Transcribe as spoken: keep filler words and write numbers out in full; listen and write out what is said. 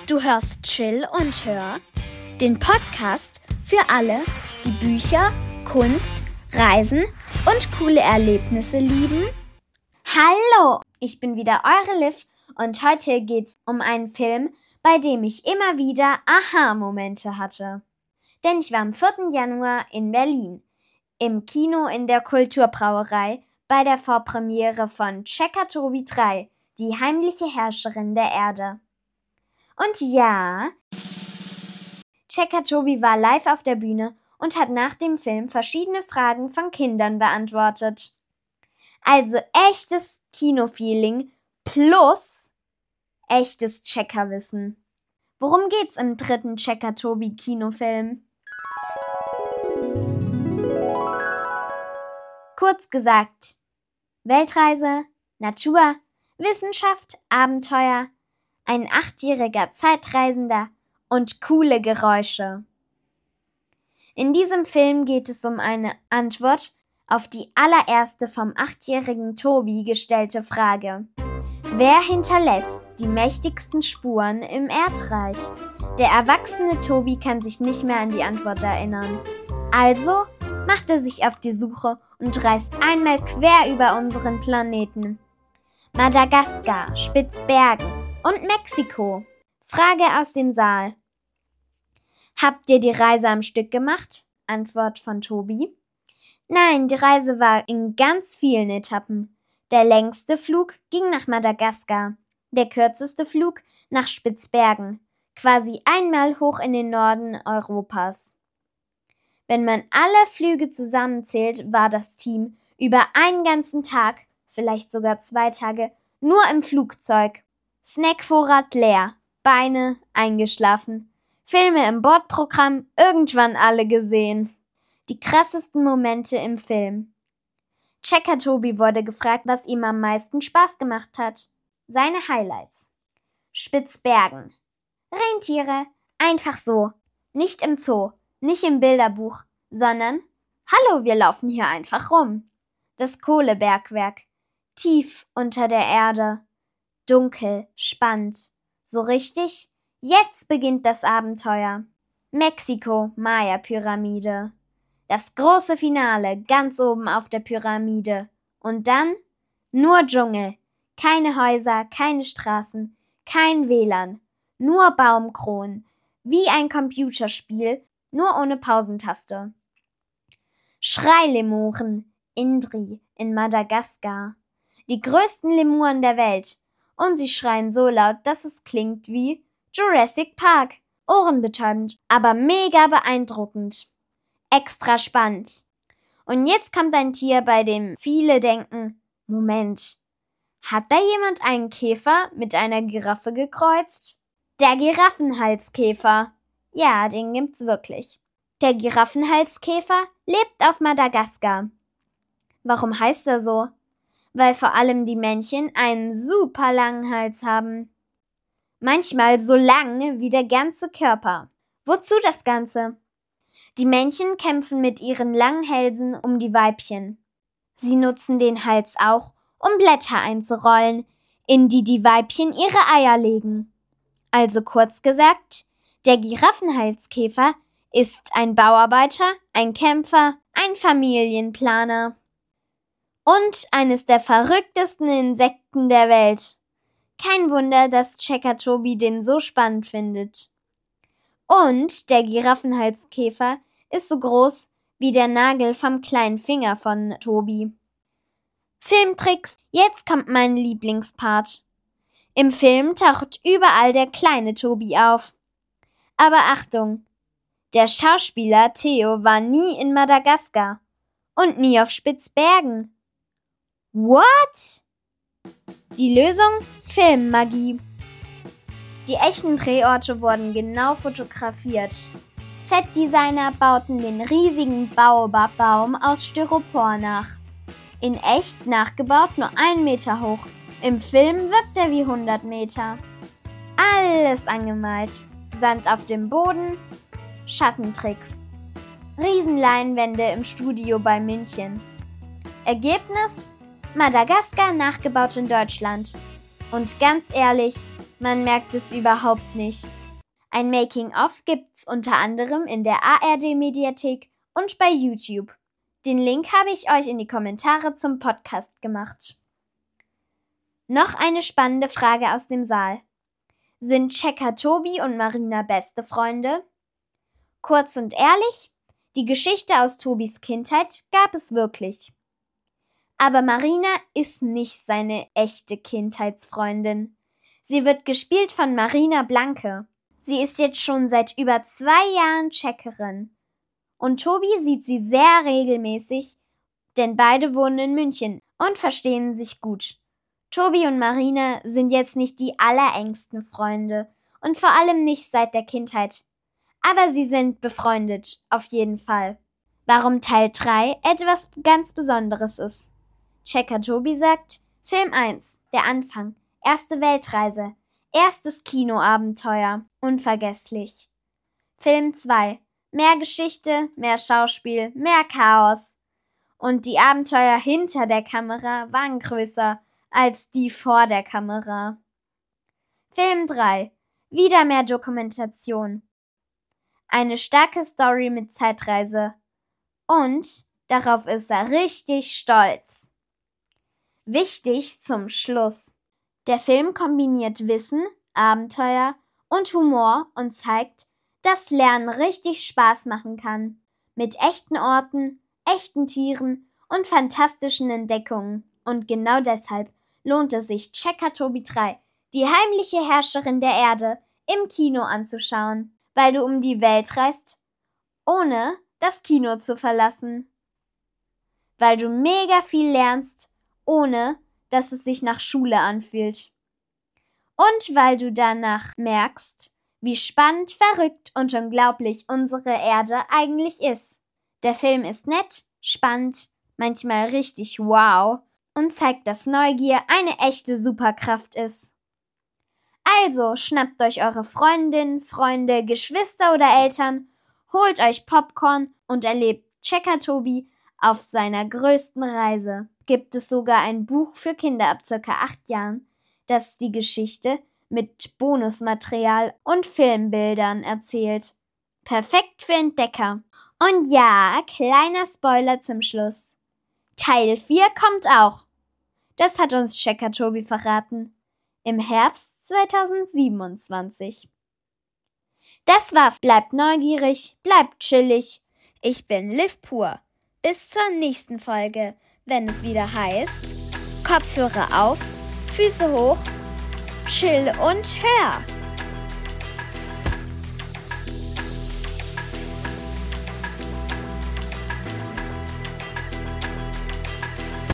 Du hörst Chill und Hör, den Podcast für alle, die Bücher, Kunst, Reisen und coole Erlebnisse lieben. Hallo, ich bin wieder eure Liv und heute geht's um einen Film, bei dem ich immer wieder Aha-Momente hatte. Denn ich war am vierten Januar in Berlin, im Kino in der Kulturbrauerei, bei der Vorpremiere von Checker Tobi drei, die heimliche Herrscherin der Erde. Und ja, Checker Tobi war live auf der Bühne und hat nach dem Film verschiedene Fragen von Kindern beantwortet. Also echtes Kinofeeling plus echtes Checkerwissen. Worum geht's im dritten Checker Tobi Kinofilm? Kurz gesagt, Weltreise, Natur, Wissenschaft, Abenteuer, ein achtjähriger Zeitreisender und coole Geräusche. In diesem Film geht es um eine Antwort auf die allererste vom achtjährigen Tobi gestellte Frage. Wer hinterlässt die mächtigsten Spuren im Erdreich? Der erwachsene Tobi kann sich nicht mehr an die Antwort erinnern. Also macht er sich auf die Suche und reist einmal quer über unseren Planeten. Madagaskar, Spitzbergen und Mexiko. Frage aus dem Saal. Habt ihr die Reise am Stück gemacht? Antwort von Tobi. Nein, die Reise war in ganz vielen Etappen. Der längste Flug ging nach Madagaskar, der kürzeste Flug nach Spitzbergen, quasi einmal hoch in den Norden Europas. Wenn man alle Flüge zusammenzählt, war das Team über einen ganzen Tag, vielleicht sogar zwei Tage, nur im Flugzeug. Snackvorrat leer, Beine eingeschlafen, Filme im Bordprogramm irgendwann alle gesehen. Die krassesten Momente im Film. Checker Tobi wurde gefragt, was ihm am meisten Spaß gemacht hat. Seine Highlights. Spitzbergen. Rentiere, einfach so. Nicht im Zoo, nicht im Bilderbuch, sondern hallo, wir laufen hier einfach rum. Das Kohlebergwerk. Tief unter der Erde. Dunkel, spannend. So richtig? Jetzt beginnt das Abenteuer. Mexiko, Maya-Pyramide. Das große Finale, ganz oben auf der Pyramide. Und dann nur Dschungel. Keine Häuser, keine Straßen, kein W L A N. Nur Baumkronen. Wie ein Computerspiel, nur ohne Pausentaste. Schreilemuren, Indri in Madagaskar. Die größten Lemuren der Welt. Und sie schreien so laut, dass es klingt wie Jurassic Park. Ohrenbetäubend, aber mega beeindruckend. Extra spannend. Und jetzt kommt ein Tier, bei dem viele denken, Moment, hat da jemand einen Käfer mit einer Giraffe gekreuzt? Der Giraffenhalskäfer. Ja, den gibt's wirklich. Der Giraffenhalskäfer lebt auf Madagaskar. Warum heißt er so? Weil vor allem die Männchen einen super langen Hals haben. Manchmal so lang wie der ganze Körper. Wozu das Ganze? Die Männchen kämpfen mit ihren langen Hälsen um die Weibchen. Sie nutzen den Hals auch, um Blätter einzurollen, in die die Weibchen ihre Eier legen. Also kurz gesagt, der Giraffenhalskäfer ist ein Bauarbeiter, ein Kämpfer, ein Familienplaner. Und eines der verrücktesten Insekten der Welt. Kein Wunder, dass Checker Tobi den so spannend findet. Und der Giraffenhalskäfer ist so groß wie der Nagel vom kleinen Finger von Tobi. Filmtricks, jetzt kommt mein Lieblingspart. Im Film taucht überall der kleine Tobi auf. Aber Achtung, der Schauspieler Theo war nie in Madagaskar und nie auf Spitzbergen. What? Die Lösung? Filmmagie. Die echten Drehorte wurden genau fotografiert. Setdesigner bauten den riesigen Baobab-Baum aus Styropor nach. In echt nachgebaut nur einen Meter hoch. Im Film wirkt er wie hundert Meter. Alles angemalt. Sand auf dem Boden, Schattentricks. Riesenleinwände im Studio bei München. Ergebnis? Madagaskar nachgebaut in Deutschland. Und ganz ehrlich, man merkt es überhaupt nicht. Ein Making-of gibt's unter anderem in der A R D-Mediathek und bei YouTube. Den Link habe ich euch in die Kommentare zum Podcast gemacht. Noch eine spannende Frage aus dem Saal. Sind Checker Tobi und Marina beste Freunde? Kurz und ehrlich, die Geschichte aus Tobis Kindheit gab es wirklich. Aber Marina ist nicht seine echte Kindheitsfreundin. Sie wird gespielt von Marina Blanke. Sie ist jetzt schon seit über zwei Jahren Checkerin. Und Tobi sieht sie sehr regelmäßig, denn beide wohnen in München und verstehen sich gut. Tobi und Marina sind jetzt nicht die allerengsten Freunde und vor allem nicht seit der Kindheit. Aber sie sind befreundet, auf jeden Fall. Warum Teil drei etwas ganz Besonderes ist. Checker Tobi sagt, Film eins, der Anfang, erste Weltreise, erstes Kinoabenteuer, unvergesslich. Film zwei, mehr Geschichte, mehr Schauspiel, mehr Chaos. Und die Abenteuer hinter der Kamera waren größer als die vor der Kamera. Film drei, wieder mehr Dokumentation. Eine starke Story mit Zeitreise. Und darauf ist er richtig stolz. Wichtig zum Schluss. Der Film kombiniert Wissen, Abenteuer und Humor und zeigt, dass Lernen richtig Spaß machen kann. Mit echten Orten, echten Tieren und fantastischen Entdeckungen. Und genau deshalb lohnt es sich, Checker Tobi drei, die heimliche Herrscherin der Erde, im Kino anzuschauen, weil du um die Welt reist, ohne das Kino zu verlassen. Weil du mega viel lernst, ohne dass es sich nach Schule anfühlt. Und weil du danach merkst, wie spannend, verrückt und unglaublich unsere Erde eigentlich ist. Der Film ist nett, spannend, manchmal richtig wow und zeigt, dass Neugier eine echte Superkraft ist. Also schnappt euch eure Freundin, Freunde, Geschwister oder Eltern, holt euch Popcorn und erlebt Checker Tobi auf seiner größten Reise. Gibt es sogar ein Buch für Kinder ab circa acht Jahren, das die Geschichte mit Bonusmaterial und Filmbildern erzählt. Perfekt für Entdecker. Und ja, kleiner Spoiler zum Schluss. Teil vier kommt auch. Das hat uns Checker Tobi verraten. Im Herbst zweitausendsiebenundzwanzig. Das war's. Bleibt neugierig, bleibt chillig. Ich bin Liv Pur. Bis zur nächsten Folge, wenn es wieder heißt, Kopfhörer auf, Füße hoch, chill und hör.